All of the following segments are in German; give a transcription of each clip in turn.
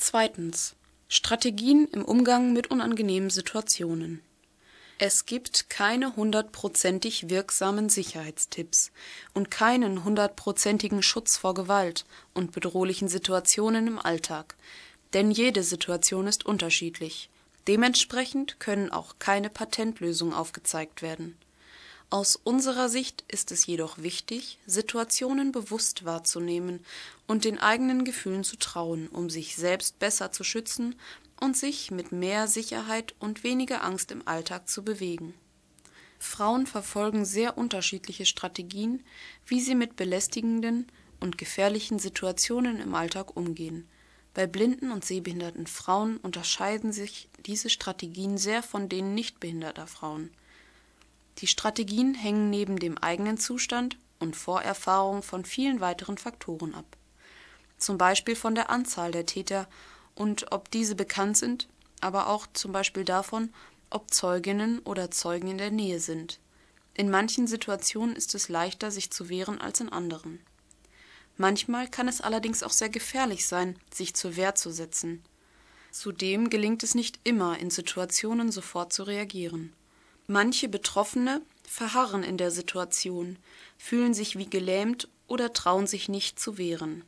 Zweitens. Strategien im Umgang mit unangenehmen Situationen. Es gibt keine 100%ig wirksamen Sicherheitstipps und keinen 100%igen Schutz vor Gewalt und bedrohlichen Situationen im Alltag, denn jede Situation ist unterschiedlich. Dementsprechend können auch keine Patentlösungen aufgezeigt werden. Aus unserer Sicht ist es jedoch wichtig, Situationen bewusst wahrzunehmen und den eigenen Gefühlen zu trauen, um sich selbst besser zu schützen und sich mit mehr Sicherheit und weniger Angst im Alltag zu bewegen. Frauen verfolgen sehr unterschiedliche Strategien, wie sie mit belästigenden und gefährlichen Situationen im Alltag umgehen. Bei blinden und sehbehinderten Frauen unterscheiden sich diese Strategien sehr von denen nichtbehinderter Frauen. Die Strategien hängen neben dem eigenen Zustand und Vorerfahrung von vielen weiteren Faktoren ab. Zum Beispiel von der Anzahl der Täter und ob diese bekannt sind, aber auch zum Beispiel davon, ob Zeuginnen oder Zeugen in der Nähe sind. In manchen Situationen ist es leichter, sich zu wehren als in anderen. Manchmal kann es allerdings auch sehr gefährlich sein, sich zur Wehr zu setzen. Zudem gelingt es nicht immer, in Situationen sofort zu reagieren. Manche Betroffene verharren in der Situation, fühlen sich wie gelähmt oder trauen sich nicht zu wehren.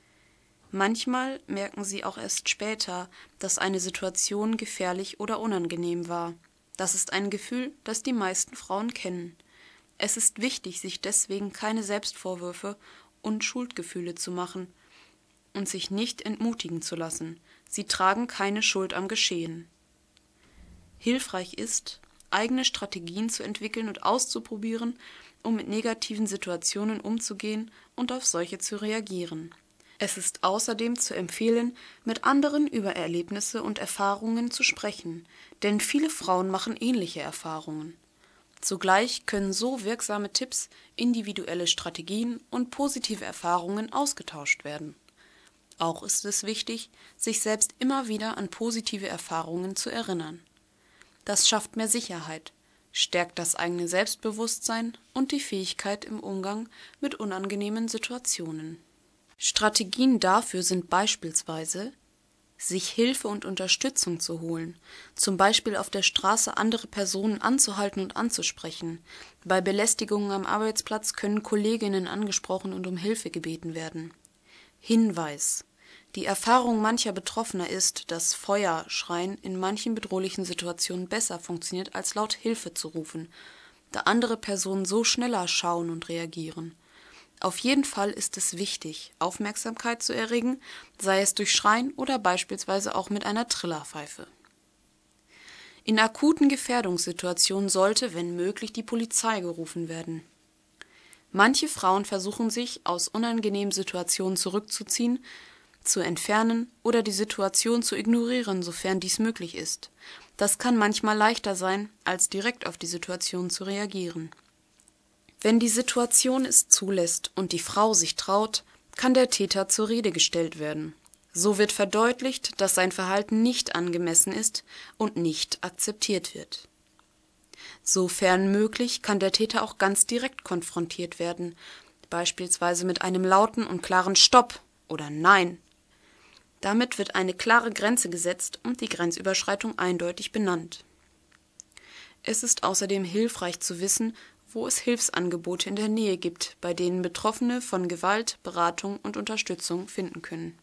Manchmal merken sie auch erst später, dass eine Situation gefährlich oder unangenehm war. Das ist ein Gefühl, das die meisten Frauen kennen. Es ist wichtig, sich deswegen keine Selbstvorwürfe und Schuldgefühle zu machen und sich nicht entmutigen zu lassen. Sie tragen keine Schuld am Geschehen. Hilfreich ist, eigene Strategien zu entwickeln und auszuprobieren, um mit negativen Situationen umzugehen und auf solche zu reagieren. Es ist außerdem zu empfehlen, mit anderen über Erlebnisse und Erfahrungen zu sprechen, denn viele Frauen machen ähnliche Erfahrungen. Zugleich können so wirksame Tipps, individuelle Strategien und positive Erfahrungen ausgetauscht werden. Auch ist es wichtig, sich selbst immer wieder an positive Erfahrungen zu erinnern. Das schafft mehr Sicherheit, stärkt das eigene Selbstbewusstsein und die Fähigkeit im Umgang mit unangenehmen Situationen. Strategien dafür sind beispielsweise, sich Hilfe und Unterstützung zu holen, zum Beispiel auf der Straße andere Personen anzuhalten und anzusprechen. Bei Belästigungen am Arbeitsplatz können Kolleginnen angesprochen und um Hilfe gebeten werden. Hinweis: Die Erfahrung mancher Betroffener ist, dass Feuerschreien in manchen bedrohlichen Situationen besser funktioniert, als laut Hilfe zu rufen, da andere Personen so schneller schauen und reagieren. Auf jeden Fall ist es wichtig, Aufmerksamkeit zu erregen, sei es durch Schreien oder beispielsweise auch mit einer Trillerpfeife. In akuten Gefährdungssituationen sollte, wenn möglich, die Polizei gerufen werden. Manche Frauen versuchen sich, aus unangenehmen Situationen zurückzuziehen, zu entfernen oder die Situation zu ignorieren, sofern dies möglich ist. Das kann manchmal leichter sein, als direkt auf die Situation zu reagieren. Wenn die Situation es zulässt und die Frau sich traut, kann der Täter zur Rede gestellt werden. So wird verdeutlicht, dass sein Verhalten nicht angemessen ist und nicht akzeptiert wird. Sofern möglich, kann der Täter auch ganz direkt konfrontiert werden, beispielsweise mit einem lauten und klaren Stopp oder Nein. Damit wird eine klare Grenze gesetzt und die Grenzüberschreitung eindeutig benannt. Es ist außerdem hilfreich zu wissen, wo es Hilfsangebote in der Nähe gibt, bei denen Betroffene von Gewalt, Beratung und Unterstützung finden können.